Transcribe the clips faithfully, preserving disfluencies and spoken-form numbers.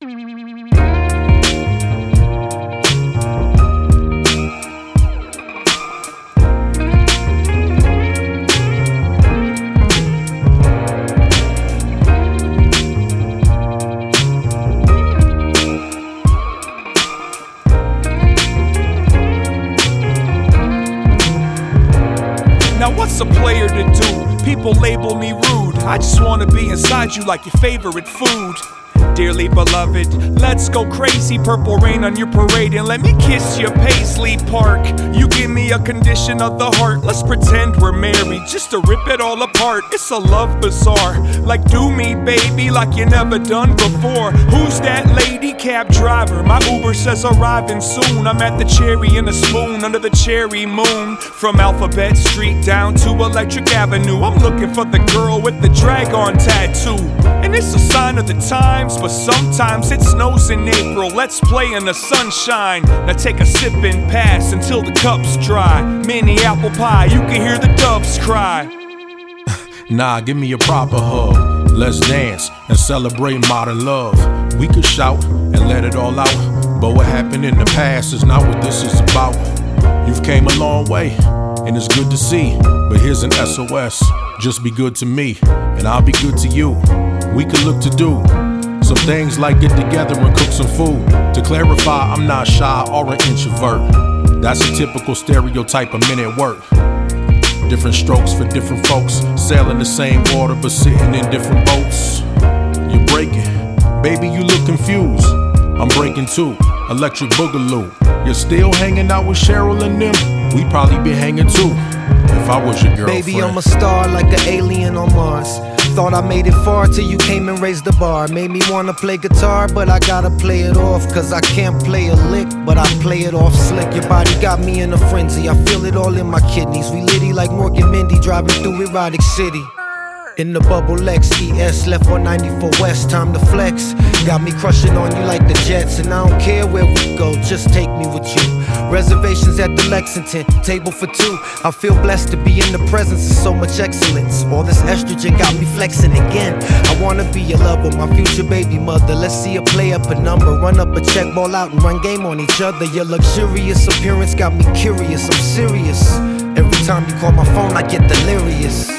Now what's a player to do? People label me rude. I just wanna be inside you like your favorite food. Dearly beloved, let's go crazy. Purple rain on your parade and let me kiss your Paisley Park. You give me a condition of the heart. Let's pretend we're married just to rip it all apart. It's a love bazaar. Like do me baby like you never done before. Who's that lady? Cab driver. My Uber says arriving soon. I'm at the Cherry in a Spoon under the cherry moon. From Alphabet Street down to Electric Avenue. I'm looking for the girl with the dragon tattoo. And it's a sign of the times, but sometimes it snows in April. Let's play in the sunshine. Now take a sip and pass until the cup's dry. Mini apple pie, you can hear the doves cry. Nah, give me a proper hug. Let's dance and celebrate modern love. We could shout and let it all out, but what happened in the past is not what this is about. You've came a long way, and it's good to see. But here's an S O S, just be good to me, and I'll be good to you. We could look to do some things like get together and cook some food. To clarify, I'm not shy or an introvert. That's a typical stereotype of men at work. Different strokes for different folks, sailing the same water but sitting in different boats. You're breaking, baby you look confused. I'm breaking too, electric boogaloo. You're still hanging out with Cheryl and them? We'd probably be hanging too, if I was your girlfriend. Baby, I'm a star like an alien on Mars. Thought I made it far till you came and raised the bar. Made me wanna play guitar, but I gotta play it off. Cause I can't play a lick, but I play it off slick. Your body got me in a frenzy, I feel it all in my kidneys. We litty like Mork and Mindy, driving through erotic city. In the bubble X, E S, left one ninety-four West, time to flex. Got me crushing on you like the Jets, and I don't care where we go, just take me with you. Reservations at the Lexington, table for two. I feel blessed to be in the presence of so much excellence. All this estrogen got me flexing again. I wanna be your lover, my future baby mother. Let's see a play up a number, run up a check, ball out and run game on each other. Your luxurious appearance got me curious, I'm serious. Every time you call my phone I get delirious.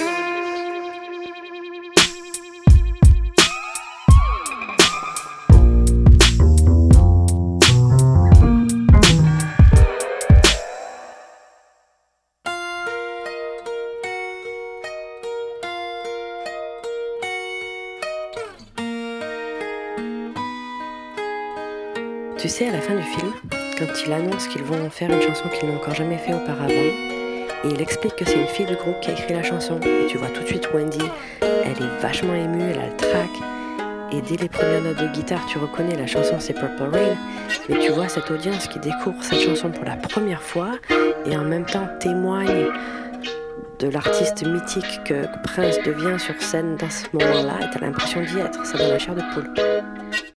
Tu sais, à la fin du film, quand il annonce qu'ils vont faire une chanson qu'ils n'ont encore jamais fait auparavant, et il explique que c'est une fille du groupe qui a écrit la chanson, et tu vois tout de suite Wendy, elle est vachement émue, elle a le trac, et dès les premières notes de guitare, tu reconnais la chanson c'est Purple Rain, mais tu vois cette audience qui découvre cette chanson pour la première fois, et en même temps témoigne de l'artiste mythique que Prince devient sur scène dans ce moment-là, et t'as l'impression d'y être, ça donne la chair de poule.